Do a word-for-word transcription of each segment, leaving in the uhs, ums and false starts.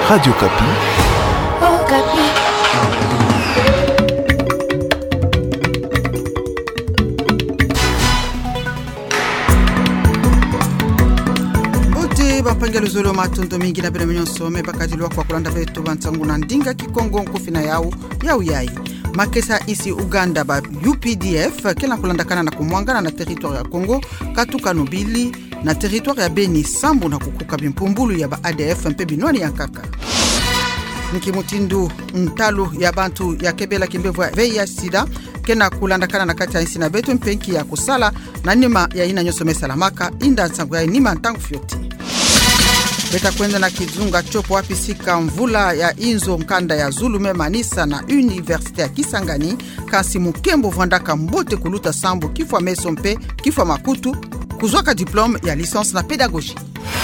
Radio Kapi. Oh, Kapi. Mbote bapanga luzolo matondo mingi na bena minyonso me bakadilwa kwa kulanda betu bantangu na ndinga kikongo nkufina yao yao yai. Makesa isi Uganda ba U P D F kela kulandakana na kumwangana na territoire ya Kongo katuka nobili na territoire ya Beni sambu na kukuka bimpumbulu ya ba A D F mpe binwani ya kaka. Nikimutindu mtalu ya bantu ya kebela kimbevu ya V I H sida kena kulandakana na kati ya isi na betu mpenki ya kusala na nima ya ina nyosome salamaka inda nsangu ya nima ntangu fioti. Beta kwenda na kizunga chopo wapi sika mvula ya inzo mkanda ya Zulume Manisa na Universite ya Kisangani kasi mukembo vandaka mbote kuluta sambu kifwa meso mpe kifwa makutu kuzwaka diplome ya licence na pedagogie.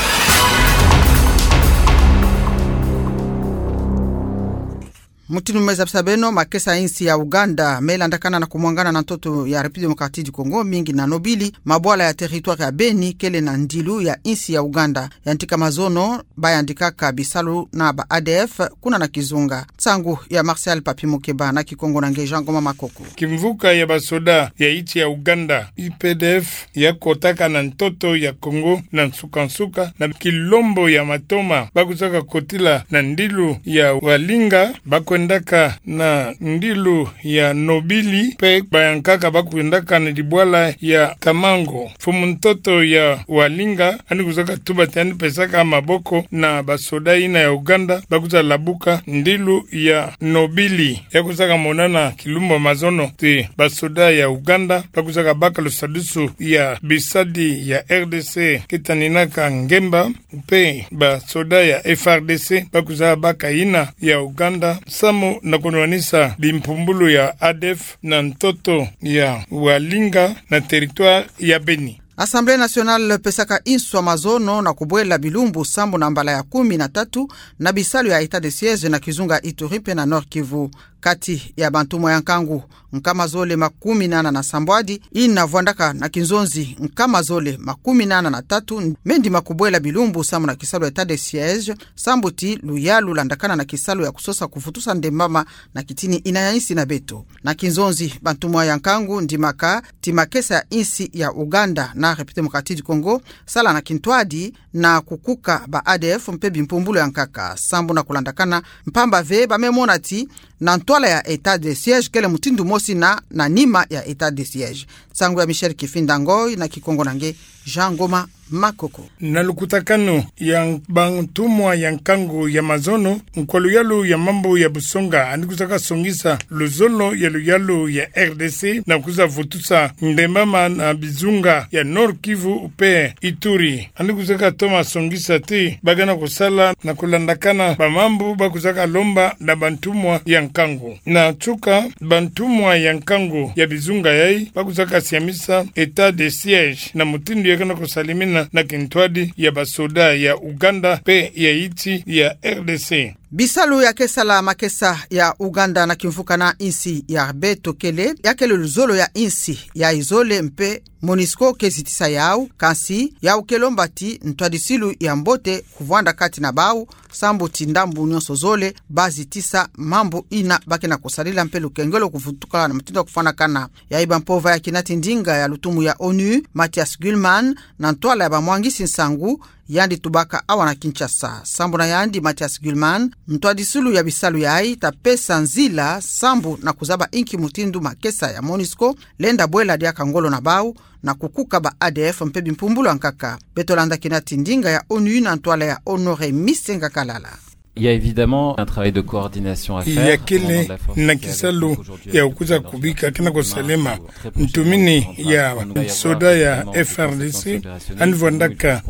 Mutinu mweza sabeno makesa insi ya Uganda melandakana na kumwangana na ntoto ya Republique Democratique du Congo mingi na nobili mabwala ya territoire ya Beni kele na ndilu ya insi ya Uganda yantika mazono bayandikaka bisalu na ba A D F kuna na kizunga tsangu ya Martial Papi Mukeba na kikongo na Ngeja Ngoma Makoko. Kimvuka ya basoda ya iti ya Uganda U P D F ya kotaka na ntoto ya Kongo na nsukansuka na kilombo ya matoma bakuzaka kotila na ndilu ya Walinga bako ndaka na ndilu ya nobili pe bayankaka bakuendaka na dibwala ya Kamango fumu ntoto ya Walinga ani kuzaka tuba tani pesaka maboko na basoda ina ya Uganda bakuza labuka ndilu ya nobili ya kuzaka monana kilumba mazono te basoda ya Uganda bakuzaka baka lusadusu ya bisadi ya R D C kitaninaka ngemba pe basoda ya F R D C bakuzaka baka ina ya Uganda Samo na kunwanisa bimpumbulu ya A D F na ntoto ya Walinga na territoire ya Beni. Assemblée nationale pesaka inswa mazono na kubwela bilumbu sambu na mbala ya kumi na tatu na bisalu ya etat de siège na kizunga Ituripe na Nord Kivu. Kati ya bantumo ya nkangu nkama zole makumi nana na sambwadi ina vwandaka na kinzonzi nkama zole makumi nana na tatu mendi makubwela bilumbu sambu na kisalu ya etat de siège sambuti luyalu landakana na kisalu ya kusosa kufutusa ndembama na kitini inayanisi na beto. Na kinzonzi bantumo ya nkangu ndimaka timakesa ya insi ya Uganda na République Démocratique du Congo sala na kintwadi na kukuka ba A D F mpe bimpumbulo ya nkaka sambu na kulandakana mpamba ve ba memonati na ntwala ya etat de siège kele mutindu mosi na na nima ya etat de siège. Sangu ya Michel Kifindangoy na kikongo nange Jean Ngoma Makoko. Na lukutakano ya bantumwa ya nkango ya mazono mkwalu yalu ya mambo ya busonga andikuzaka songisa luzolo ya luyalu ya R D C na kuza vutusa ndembama na bizunga ya Nord Kivu upe Ituri andikuzaka toma songisa ti bagana kusala na kulandakana bamambu bakuzaka lomba na bantumwa ya nkango na chuka bantumwa ya nkango ya bizunga yai bakuzaka siamisa etat de siège na mutindu yakana kusalimina na kintwadi ya basoda ya Uganda pe ya iti ya R D C. Bisalu ya kesala makesa ya Uganda na kimfuka na insi ya Beto Kele ya kele luzolo ya insi ya izole mpe Monisco kezitisa yao kansi ya ukelombati ntwadisilu ya mbote kuvwanda kati na bau sambu tindambu nyonso zole bazi tisa mambo ina bake na kusalila mpe lukengelo kufutuka na mtindo kufana kana ya iba mpova ya kinati ndinga ya lutumu ya ONU Mathias Gulman na ntwala ya bamwangisi nsangu yandi tubaka awa na Kinshasa. Sambu na yandi Mathias Gulman mtwadisulu ya bisalu ya hai tapesa nzila sambu na kuzaba inki mutindu makesa ya Monisco lenda bwela dia kangolo na bau na kukuka ba A D F mpe bimpumbulo ankaka. Betolanda kinati ndinga ya ONU na ntwala ya Honoré Misenga Kalala. Il y a évidemment un travail de coordination à faire. Il y a kile na kisalu ya ukuza kubika kina kusalema mtumini ya soda ya F R D C anivondaka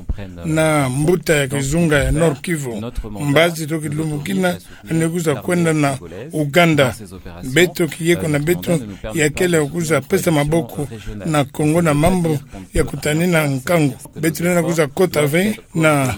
na mbuta ya kizunga ya Nord Kivu mbazi toki lumukina anekuza kwenda na Uganda beto kiyeko na beto ya kele ukuza pesa maboko na Kongo na mambo ya kutanina nkangu beto na kuza kota ve na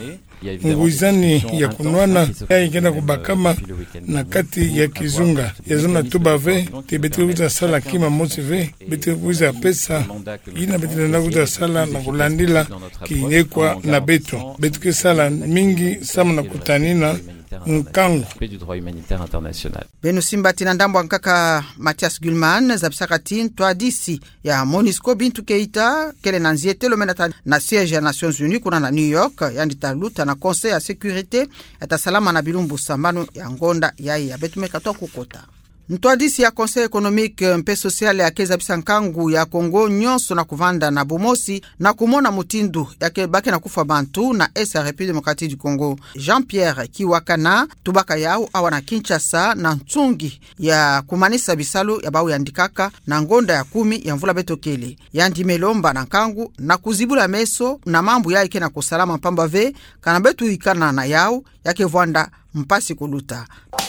nguizani ya kunwana ya ikenda kubakama na kati ya kizunga ya zona tubave te bete kuza sala kima motive bete kuza pesa ina bete na kuza sala na kulandila kiinekwa na beto bete ke sala mingi sama na kutanina humanitaire international. Du droit humanitaire international. Benu Simbati na ndambo nkaka Mathias Gulman zabisakati twadisi ya Monisco Bintu Keita kele nanziete lo menata na siège ya Nations Unies kuna na New York yandi taluta na conseil ya sécurité eta salama na bilumbu sambano ya ngonda yai ya betumeka to kukota. Ntwadisi ya conseil économique mpe social ya keza bisankangu ya Kongo nyonso na kuvanda na bumosi na kumona mutindu yake bake na kufa bantu na esa République démocratique du Congo. Jean-Pierre Kiwakana tubaka yao awa na Kinshasa na ntungi ya kumanisa bisalu ya bau yandikaka na ngonda ya kumi ya mvula betokele. Yandi melomba na kangu na kuzibula meso na mambu ya ike na kusalama mpamba ve kana betu ikana na yao yake vwanda mpasi kuluta.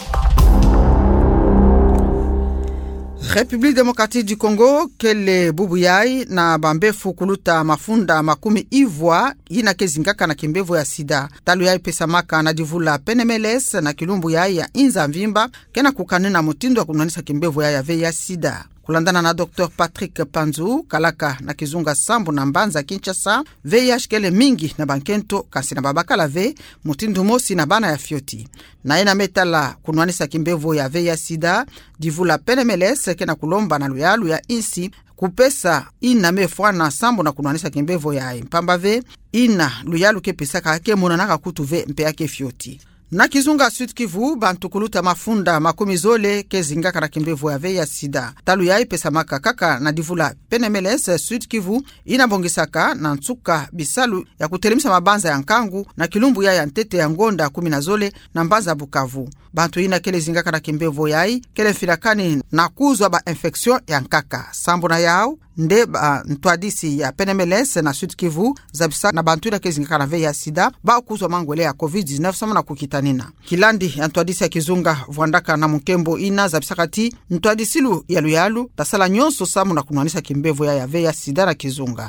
République démocratique du Congo kele bubu yai na bambefu kuluta mafunda makumi ivwa ina kezingaka na kimbevu ya sida. Talu yai pesa maka na divula penemeles na kilumbu yai ya inza mvimba kena kukanina mutindo wa kunanisa kimbevu yai ya ve ya sida. Kulandana na Docteur Patrick Panzu kalaka na kizunga sambu na mbanza Kinshasa, V I H kele mingi na bankento kasi na babakala ve mutindu mosi na bana ya fioti. Na ina metala kunwanisa kimbevo ya ve ya sida, divula penemeles kena kulomba na luyalu ya insi, kupesa ina mefwana sambu na kunwanisa kimbevo ya mpamba ve, ina luyalu ke pesa kake monanaka kutu ve mpe yake fioti. Na kizunga Sud Kivu bantu kuluta mafunda makumi zole kezinga kana kimbevu ya ve ya sida. Talu yai pesa maka kaka na divula penemeles Sud Kivu inabongisaka na nsuka bisalu ya kutelemisa mabanza ya nkangu na kilumbu ya ya ntete ya ngonda kumi na zole na mbanza Bukavu. Bantu ina kele zinga kana kimbevu yai kele firakani na kuzwa ba infection ya nkaka. Sambu na yao nde ba ntwadisi ya penemeles na Sud Kivu zabisa na bantu ina kele zinga kana ve ya sida ba kuzwa mangwele ya covid dix-neuf sama na kukita nina. Kilandi ya ntwadisi ya kizunga vwandaka na mkembo ina zabisakati ntwadisilu yalu yalu tasala nyonso samu na kunwanisa kimbevu ya ya ve ya sida na kizunga.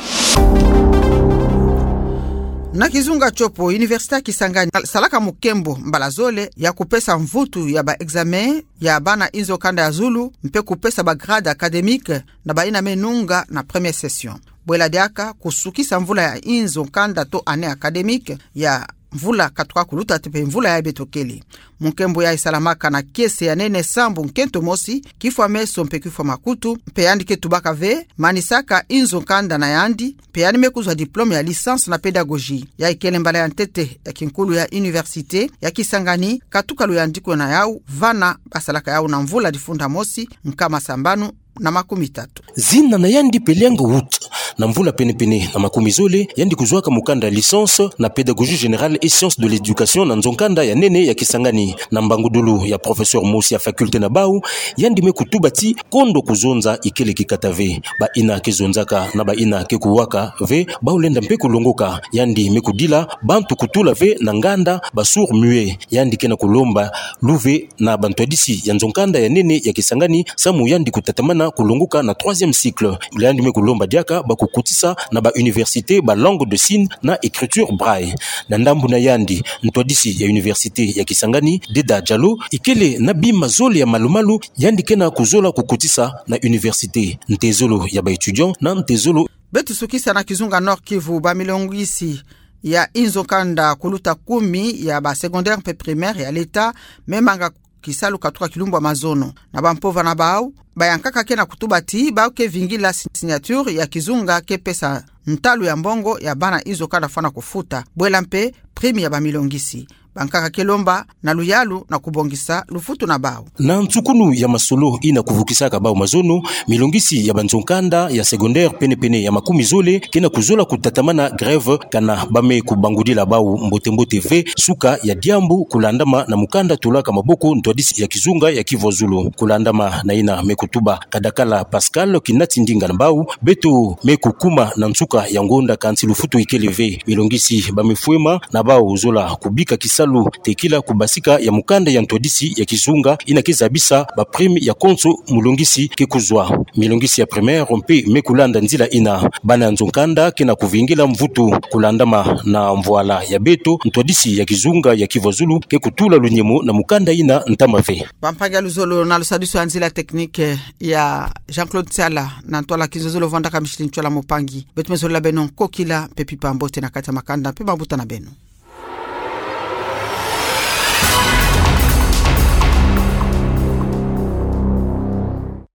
Na kizunga chopo Université Kisangani salaka mukembo mbalazole ya kupesa mvutu ya ba examen ya bana inzo kanda ya Zulu mpe kupesa ba grade académique na baina menunga na première session. Bwela diaka kusukisa mvula ya inzo kanda to ane académique ya mvula katuka kuluta tepe mvula ya betokeli. Mkembo ya isalamaka na kiese ya nene sambu nkento mosi, kifwa meso mpe kifwa makutu, mpe yandi ketubaka ve, manisaka inzo kanda na yandi, mpe yandi mekuzwa diplome ya licence na pedagogie. Ya ikele mbala ya ntete ya kinkulu ya Université ya Kisangani, katuka luyandiko na yau, vana basalaka yau na mvula difunda mosi, mkama sambanu na makumi tatu. Zina na yandi pelianga wout na mvula pene pene na makumi zole yandi kuzwaka mukanda licence na pédagogie générale et sciences de l'éducation na nzonkanda ya nene ya Kisangani na mbangudulu ya professeur Mosi ya faculté na bau yandi mekutubati kondo kuzonza ikele kikatave ba ina kezonzaka na ba ina kekuwaka ve ba ulenda mpe kulongoka yandi mekudila bantu kutula ve na nganda ba sourd muet yandi kena kulomba luve na bantwadisi ya nzonkanda ya nene ya Kisangani samu yandi kutatamana kulongoka na troisième cycle yandi mekulomba diaka ba kukutisa na ba université ba langue de signe na écriture braille na ndambu na yandi ntwadisi ya université ya Kisangani Deda Jalo ikele na bima zole ya malumalu yandi kena kuzola kukutisa na université ntezolo ya ba étudiant na ntezolo betu sukisa na kizunga Nord Kivu ba milongisi ya inzo kanda kuluta kumi ya ba secondaire pe primaire ya l'État memanga kisalu katuka kilumbu mazono na bampova na bao bayankaka kena kutubati bao ke vingila signature ya kizunga ke pesa ntalu ya mbongo ya bana izo kada fana kufuta bwela mpe primi ya bamilongisi bankaka kelomba na luyalu na kubongisa lufutu na bao na ntsukunu ya masolo ina kuvukisaka bao mazono milongisi ya banzonkanda ya secondaire pene pene ya makumi zole kena kuzola kutatamana grève kana bame kubangudila bao mbote mbote ve suka ya diambu kulandama na mukanda tulaka maboko ntwadisi ya kizunga ya Kivozulu kulandama na ina mekutuba kadakala Pascal kinati ndinga na bao beto mekukuma na nsuka ya ngonda kanti lufutu ikeleve milongisi bamefuema na bao zola kubika kisa tekila kubasika ya mukanda ya ntodisi ya kizunga inakizabisa ba prime ya konso mulongisi kekuzwa milongisi ya primaire mpe mekulanda nzila ina bana nzonkanda kena kuvingila mvutu kulandama na mvoala ya beto ntodisi ya kizunga ya Kivozulu kekutula lunyemo na mukanda ina ntamave bampaga luzolo na lusadiso nzila technique ya Jean-Claude Tsala na ntola kizozolo vanda kamishili nchola mopangi betumezo la beno kokila pepi pambote na kata makanda pe mabuta na beno.